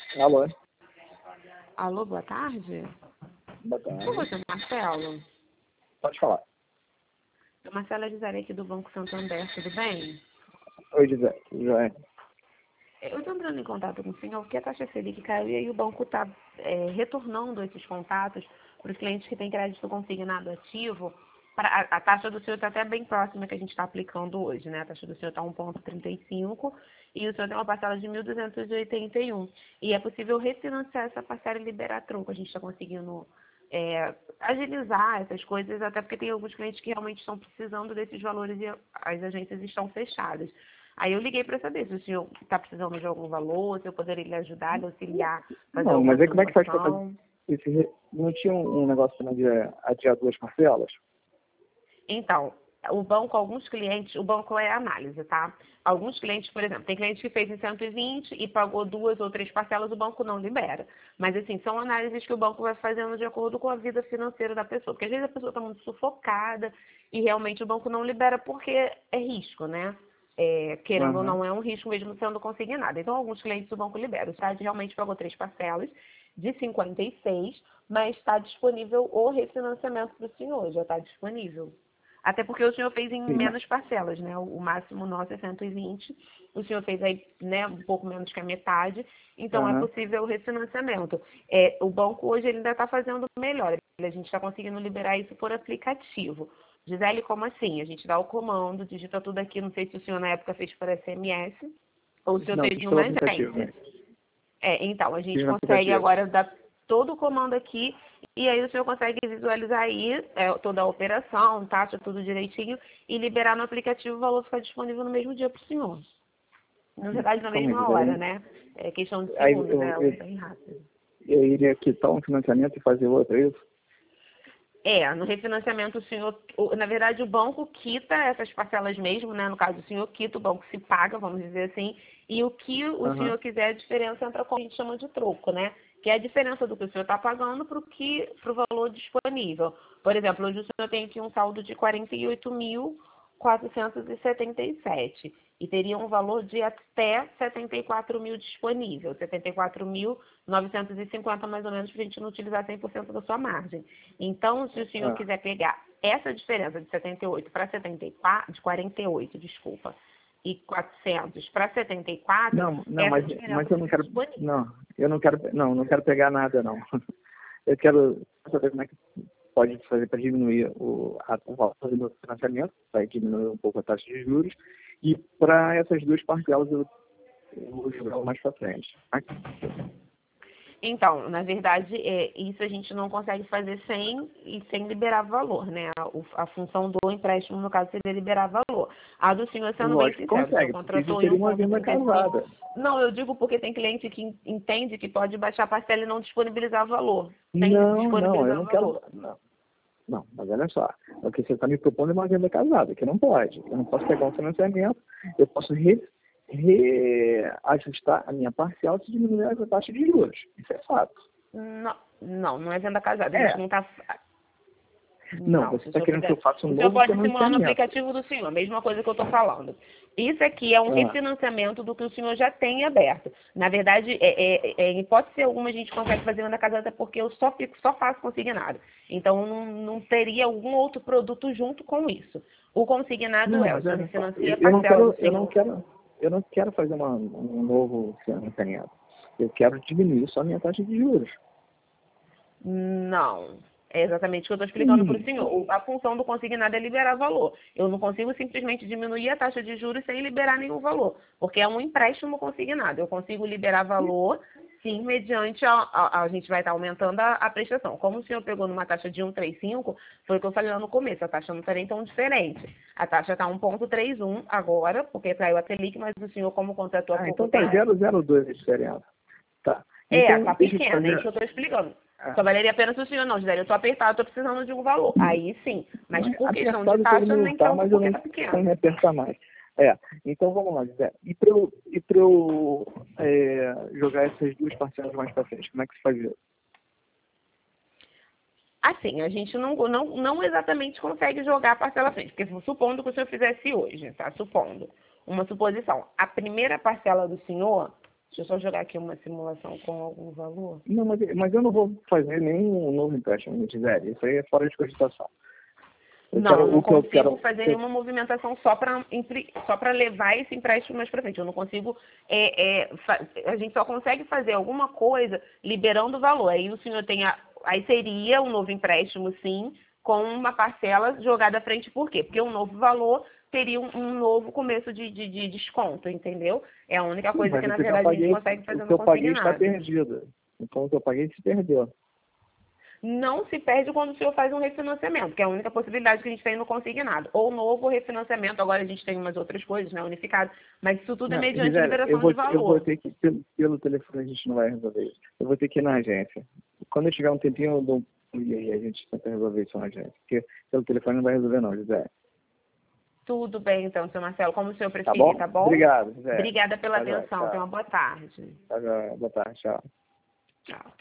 Alô, Alô, boa tarde. boa Por tarde. favor, seu Marcelo. Pode falar. Seu Marcelo é Gisele aqui do Banco Santander, tudo bem? Oi, José. Joé. Eu estou entrando em contato com o senhor porque a taxa Selic caiu e aí o banco está retornando esses contatos para os clientes que têm crédito consignado ativo. A taxa do senhor está até bem próxima que a gente está aplicando hoje, né? A taxa do senhor está 1,35 e o senhor tem uma parcela de 1.281. E é possível refinanciar essa parcela e liberar troco. A gente está conseguindo agilizar essas coisas, até porque tem alguns clientes que realmente estão precisando desses valores e as agências estão fechadas. Aí eu liguei para saber se o senhor está precisando de algum valor, se eu poderia lhe ajudar, lhe auxiliar, fazer Não, alguma mas aí como é que faz para fazer simulação. Não tinha um negócio também de adiar duas parcelas? Então, o banco, alguns clientes, o banco é análise, tá? Alguns clientes, por exemplo, tem cliente que fez em 120 e pagou 2 ou 3 parcelas, o banco não libera. Mas, assim, são análises que o banco vai fazendo de acordo com a vida financeira da pessoa. Porque, às vezes, a pessoa está muito sufocada e, realmente, o banco não libera porque é risco, né? Querendo ou Aham. não, é um risco mesmo sendo consignado. Então, alguns clientes o banco libera. O site realmente pagou 3 parcelas de 56, mas está disponível o refinanciamento para o senhor, já está disponível. Até porque o senhor fez em Sim, menos parcelas, né? O máximo nosso é 120. O senhor fez aí, né, um pouco menos que a metade. Então, é aham. possível o refinanciamento. O banco hoje ele ainda está fazendo melhor. A gente está conseguindo liberar isso por aplicativo. Gisele, como assim? A gente dá o comando, digita tudo aqui. Não sei se o senhor na época fez por SMS ou se o senhor Não, fez fiz em pelo uma aplicativo, né? agência. Então, a Fiz gente no consegue aplicativo. agora dar todo o comando aqui e aí o senhor consegue visualizar aí toda a operação, taxa, tudo direitinho e liberar no aplicativo o valor ficar disponível no mesmo dia para o senhor. Na verdade, na Calma aí, mesma José. hora, né? É questão de Aí segundos, é algo bem rápido. eu iria quitar um financiamento e fazer outro, é isso? No refinanciamento o senhor, na verdade o banco quita essas parcelas mesmo, né? No caso o senhor quita, o banco se paga, vamos dizer assim, e o que o Aham. senhor quiser, a diferença entra com o que a gente chama de troco, né? Que é a diferença do que o senhor está pagando para o valor disponível. Por exemplo, hoje o senhor tem aqui um saldo de 48.477 e teria um valor de até 74 mil disponível, 74.950 mais ou menos, para a gente não utilizar 100% da sua margem. Então, se o senhor Ah. quiser pegar essa diferença de 78 para 74, de 48, desculpa, e 400 para 74, Não, essa mas diferença eu não fica quero. disponível. Não quero pegar nada, não. Eu quero saber como é que pode fazer para diminuir o valor do meu financiamento, vai diminuir um pouco a taxa de juros, e para essas duas parcelas eu vou jogar mais para frente. Então, na verdade, isso a gente não consegue fazer sem liberar valor, né? A função do empréstimo, no caso, seria liberar valor. A do senhor, sendo bem Lógico que sincero, o senhor consegue, porque isso contratou em seria uma venda 1,35. casada. Não, eu digo porque tem cliente que entende que pode baixar a parcela e não disponibilizar valor. Sem Não, eu disponibilizar não quero. valor. Não, mas olha só, o que você está me propondo é uma venda casada, que não pode. Eu não posso pegar um financiamento, eu posso reajustar a minha parcial se diminuir a taxa de juros. Isso é fato. Não é venda casada. A gente É. não está. Não, Não, você se o está senhor querendo que quiser. eu faça um O senhor novo pode simular no financiamento. aplicativo do senhor, a mesma coisa que eu estou falando. Isso aqui é um Ah, refinanciamento do que o senhor já tem aberto. Na verdade, em hipótese alguma, a gente consegue fazer venda casada até porque eu só faço consignado. Então, não teria algum outro produto junto com isso. O consignado não, o mas senhor olha só, refinancia a eu não parcela do quero, eu não senhor. quero, eu não quero fazer um novo financiamento. Eu quero diminuir só a minha taxa de juros. Não. É exatamente o que eu estou explicando para o Sim. senhor. A função do consignado é liberar valor. Eu não consigo simplesmente diminuir a taxa de juros sem liberar nenhum valor, porque é um empréstimo consignado. Eu consigo liberar valor, sim, mediante a gente vai estar aumentando a prestação. Como o senhor pegou numa taxa de 1,35, foi o que eu falei lá no começo, a taxa não está nem tão diferente. A taxa está 1,31 agora, porque caiu a Selic, mas o senhor, como contratou há pouco Então tá tempo, 0,02 a diferença. Tá. Então, tá deixa eu te pequena, é isso fazer. que eu estou explicando. Ah, Só valeria a pena se o senhor não, Gisele, eu estou apertado, estou precisando de um valor. Aí sim, mas por questão de apertado todo taxa, mundo nem tá, tanto mas eu porque não tá quero me pequeno. apertar mais. Então vamos lá, José. E para eu jogar essas duas parcelas mais para frente, como é que se faz isso? Assim, a gente não exatamente consegue jogar a parcela à frente, porque supondo que o senhor fizesse hoje, tá? Supondo. Uma suposição. A primeira parcela do senhor Deixa eu só jogar aqui uma simulação com algum valor. Não, mas eu não vou fazer nenhum novo empréstimo, Gisele. Isso aí é fora de cogitação. Não consigo fazer nenhuma movimentação só para levar esse empréstimo mais para frente. Eu não consigo. A gente só consegue fazer alguma coisa liberando o valor. Aí o senhor tem aí seria um novo empréstimo, sim, com uma parcela jogada à frente. Por quê? Porque um novo valor teria um novo começo de desconto, entendeu? É a única coisa que, na verdade, a gente consegue fazer no consignado. O que eu paguei está perdido. Então, o que eu paguei se perdeu. Não se perde quando o senhor faz um refinanciamento, que é a única possibilidade que a gente tem no consignado. Ou novo refinanciamento, agora a gente tem umas outras coisas, né, unificado. Mas isso tudo é mediante liberação de valor. Eu vou ter que, pelo telefone a gente não vai resolver isso. Eu vou ter que ir na agência. Quando eu tiver um tempinho, eu dou e aí a gente tenta resolver isso na agência. Porque pelo telefone não vai resolver não, José. Tudo bem, então, seu Marcelo, como o senhor preferir, tá bom? Obrigado, José. Obrigada pela Tá atenção. tchau. Tenha uma boa tarde. Boa tarde, tchau. Tchau.